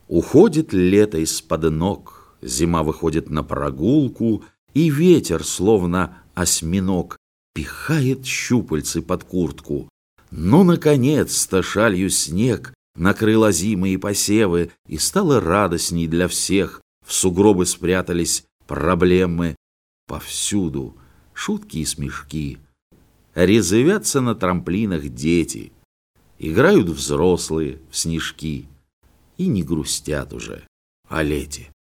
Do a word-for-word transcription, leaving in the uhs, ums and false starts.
Уходит лето из-под ног, зима выходит на прогулку, и ветер, словно осьминог, пихает щупальцы под куртку. Но, наконец-то, шалью снег накрыл озимые посевы, и стало радостней для всех. В сугробы спрятались проблемы. Повсюду шутки и смешки. Резвятся на трамплинах дети. Играют взрослые в снежки. И не грустят уже о лете.